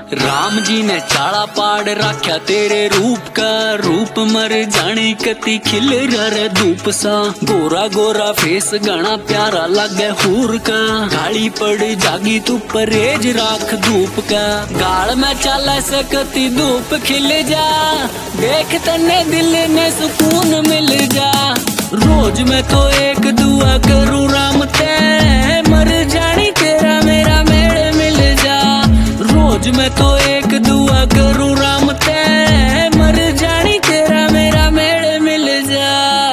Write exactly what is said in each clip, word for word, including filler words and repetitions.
राम जी ने चाड़ा पाड़ राख्या तेरे रूप का, रूप मर जाने कति खिल रे धूप सा। गोरा गोरा फेस घना प्यारा लागे हूर का, काली पड़ जागी तू परहेज राख धूप का। गाल में चल सकती धूप खिल जा, देख तन्ने दिल में सुकून मिल जा। रोज मैं तो एक दुआ करूँ राम ते, मर जानी तेरा मेरा मेल मिल जा। रोज मैं तो एक दुआ करूँ राम ते, मर जानी तेरा मेरा मेल मिल जा।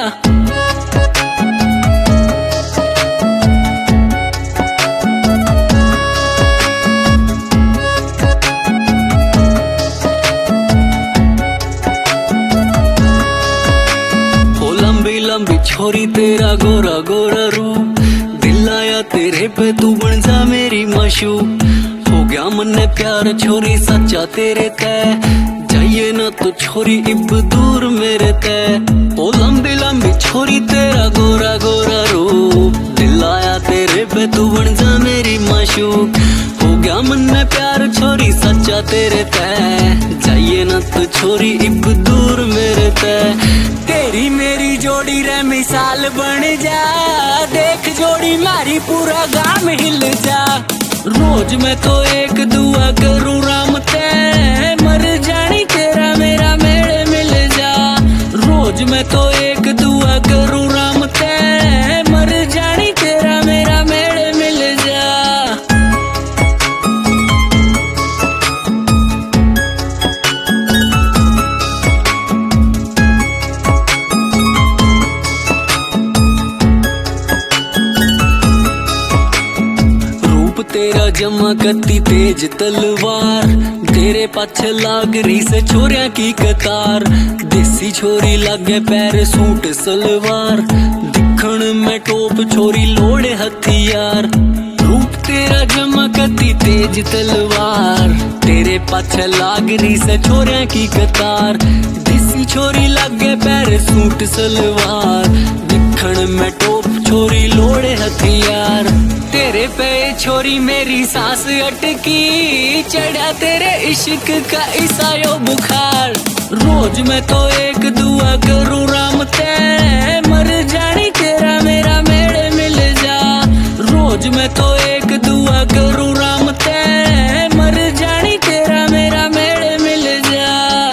हो लंबी लंबी छोरी तेरा गोरा गोरा रूप, दिल आया तेरे पे तू बन जा मेरी माशूक। हो गया मन ने प्यार छोरी सच्चा तेरे तय, जाइए ना तो छोरी इब दूर मेरे तय। ओ लंबी लंबी छोरी तेरा गोरा गोरा रूप, दिल आया तेरे पे तू बन जा मेरी माशूक। हो गया मन में प्यार छोरी सच्चा तेरे तय, जाइए ना तो छोरी इब दूर मेरे तय। तेरी मेरी जोड़ी रे मिसाल बन जा, देख जोड़ी मारी पूरा गांव हिल जा। रोज मैं तो एक दुआ करूँ राम ते, मर जानी तेरा मेरा मेल मिल जा। रोज मैं तो एक दुआ करूँ राम ते, मर जानी तेरा मेरा मेल मिल जा। तेरा जमा कती तेज तलवार, तेरे पाछे लाग रही से छोरिया की कतार। देसी छोरी लागे पैर सूट सलवार, दिखण में टोप छोरी लोड़े हथियार। रूप तेरा जमा कती तेज तलवार, तेरे पाछे लाग रही से छोरिया की कतार। देसी छोरी लागे पैर सूट सलवार, दिखण में टोप छोरी लोड़े हथियार। तेरे पे छोरी मेरी सांस अटकी, चढ़ा तेरे इश्क का ईसायो बुखार। रोज मैं तो एक दुआ करूँ राम ते, मर जानी तेरा मेरा मेल मिल जा। रोज मैं तो एक दुआ करूँ राम ते, मर जानी तेरा मेरा मेल मिल जा।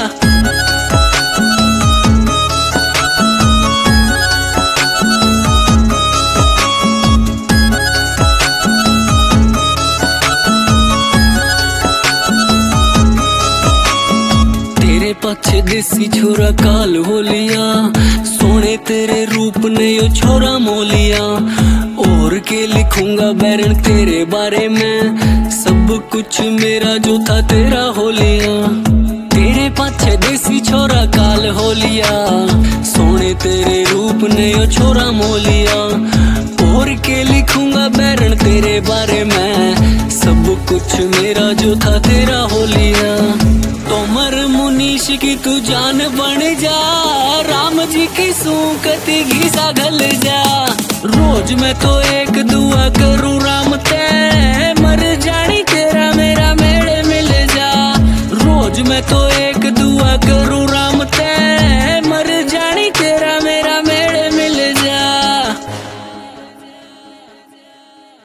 पाछे देसी छोरा काल हो लिया, सोने तेरे रूप ने यो छोरा मोलिया। और के लिखूंगा बैरन तेरे बारे में, सब कुछ मेरा जो था तेरा हो लिया। तेरे पाछे देसी छोरा काल हो लिया, सोने तेरे रूप ने यो छोरा मोलिया। और के लिखूंगा बैरन तेरे बारे में, सब कुछ मेरा जो था तेरा हो लिया। तोमर मुनीश की तू जान बन जा, राम जी की सूकती घिसा घल जा। रोज मैं तो एक दुआ करूँ राम ते, मर जानी तेरा मेरा मेल मिल जा। रोज मैं तो